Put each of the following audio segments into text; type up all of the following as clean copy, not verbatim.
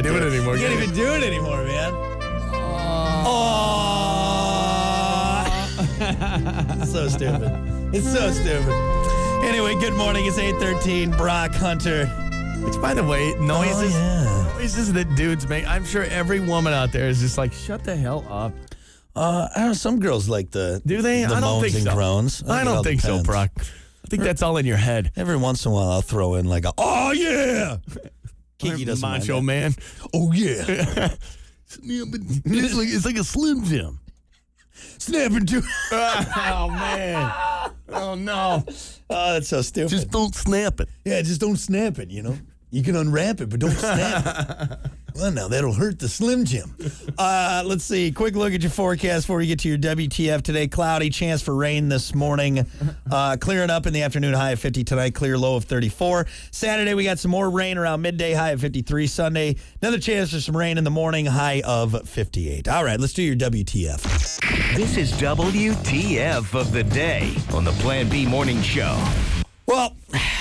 do it anymore. You can't even do it anymore, man. Oh. So stupid. It's so stupid. Anyway, good morning. It's 8:13. Brock Hunter. Which, by the way, noises that dudes make. I'm sure every woman out there is just like, shut the hell up. I don't know. Some girls like the Do they? the I don't moans think and so. groans. I don't think so, Brock. I think that's all in your head. Every once in a while, I'll throw in like a, oh, yeah. Kiki doesn't mind Macho that. man. Oh, yeah. It's like a Slim Jim. Snapping to. Oh, man. Oh, no. Oh, that's so stupid. Just don't snap it. Yeah, just don't snap it, you know. You can unwrap it, but don't snap it. Well, now that'll hurt the Slim Jim. Let's see. Quick look at your forecast before we get to your WTF today. Cloudy, chance for rain this morning. Clearing up in the afternoon, high of 50 tonight. Clear, low of 34. Saturday, we got some more rain around midday, high of 53. Sunday, another chance for some rain in the morning, high of 58. All right, let's do your WTF. This is WTF of the day on the Plan B Morning Show. Well,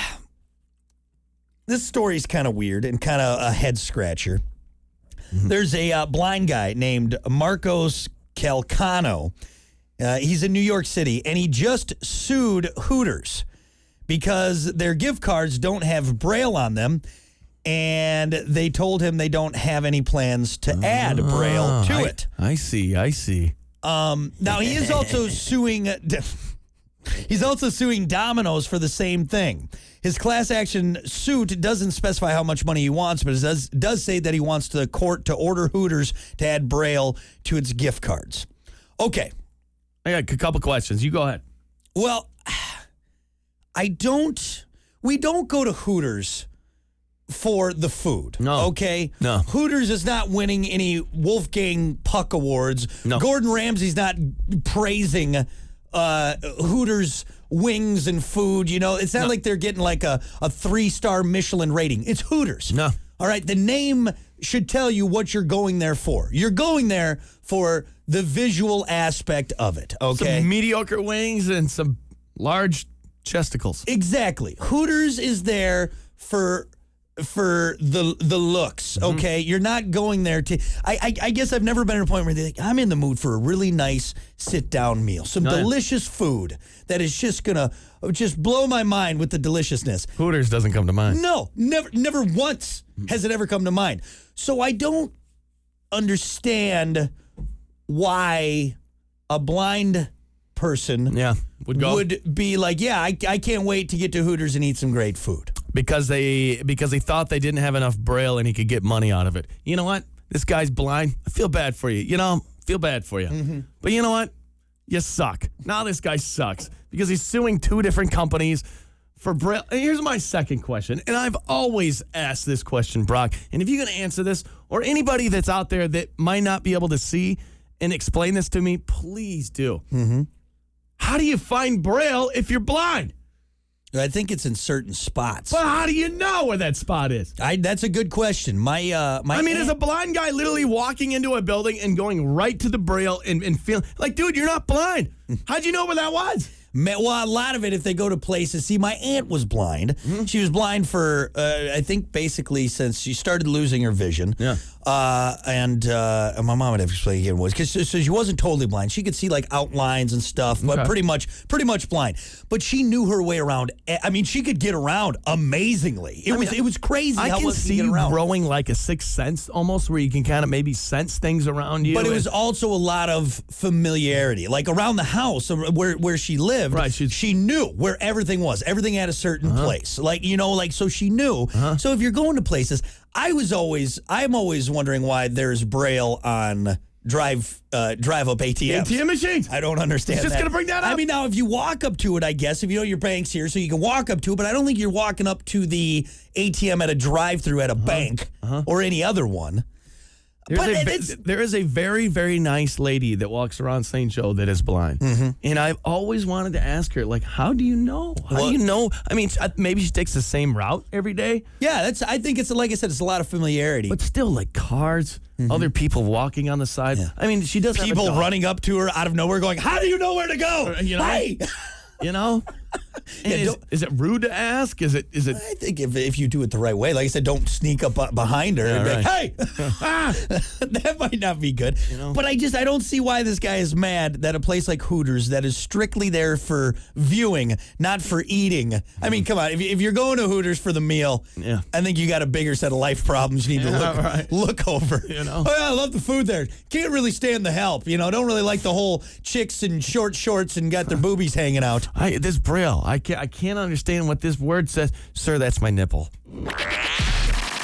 this story's kind of weird and kind of a head scratcher. There's a blind guy named Marcos Calcano. He's in New York City, and he just sued Hooters because their gift cards don't have Braille on them, and they told him they don't have any plans to add Braille to it. I see. Now, he is also suing... He's also suing Domino's for the same thing. His class action suit doesn't specify how much money he wants, but it does say that he wants the court to order Hooters to add Braille to its gift cards. Okay. I got a couple questions. You go ahead. Well, we don't go to Hooters for the food. No. Okay? No. Hooters is not winning any Wolfgang Puck Awards. No. Gordon Ramsay's not praising Hooters wings and food. You know, it's not like they're getting like a 3-star Michelin rating. It's Hooters. No. All right. The name should tell you what you're going there for. You're going there for the visual aspect of it. Okay. Some mediocre wings and some large chesticles. Exactly. Hooters is there for the looks, okay? You're not going there to... I guess I've never been at a point where they're like, I'm in the mood for a really nice sit-down meal. Some delicious food that is just going to just blow my mind with the deliciousness. Hooters doesn't come to mind. No, never once has it ever come to mind. So I don't understand why a blind person would be like, yeah, I can't wait to get to Hooters and eat some great food. Because they thought they didn't have enough Braille and he could get money out of it. You know what? This guy's blind. I feel bad for you. You know, feel bad for you. But you know what? You suck. Now this guy sucks because he's suing 2 different companies for Braille. And here's my second question. And I've always asked this question, Brock. And if you're going to answer this, or anybody that's out there that might not be able to see and explain this to me, please do. How do you find Braille if you're blind? I think it's in certain spots. But how do you know where that spot is? That's a good question. Is a blind guy literally walking into a building and going right to the Braille and feeling like, dude, you're not blind. How'd you know where that was? Well, a lot of it, if they go to places. See, my aunt was blind. She was blind for, I think, basically since she started losing her vision. Yeah. And my mom would have to explain again what it was. So she wasn't totally blind. She could see like outlines and stuff, but pretty much blind. But she knew her way around. I mean, she could get around amazingly. It was crazy how I can well see she could you get around. growing like a sixth sense almost, where you can kind of maybe sense things around you. But it was also a lot of familiarity. Like around the house where she lived, Right, she knew where everything was. Everything had a certain place. So she knew. So if you're going to places, I'm always wondering why there's Braille on drive up ATMs. ATM machines. I don't understand Just that. going to bring that up. I mean, now, if you walk up to it, I guess, if you know your bank's here, so you can walk up to it, but I don't think you're walking up to the ATM at a drive-thru at a bank or any other one. There is a very, very nice lady that walks around St. Joe that is blind. And I've always wanted to ask her, like, how do you know? How do you know? I mean, maybe she takes the same route every day. Yeah, I think it's, like I said, it's a lot of familiarity. But still, like cars, other people walking on the side. Yeah. I mean, she does have people running up to her out of nowhere going, how do you know where to go? You know? Hey! You know? Is it rude to ask? Is it? I think if you do it the right way, like I said, don't sneak up behind her and be like, hey, that might not be good. But I don't see why this guy is mad that a place like Hooters that is strictly there for viewing, not for eating. I mean, come on, if you're going to Hooters for the meal, I think you got a bigger set of life problems you need to look over. Oh yeah, I love the food there. Can't really stand the help. Don't really like the whole chicks in short shorts and got their boobies hanging out. This Braille, I can't understand what this word says. Sir, that's my nipple.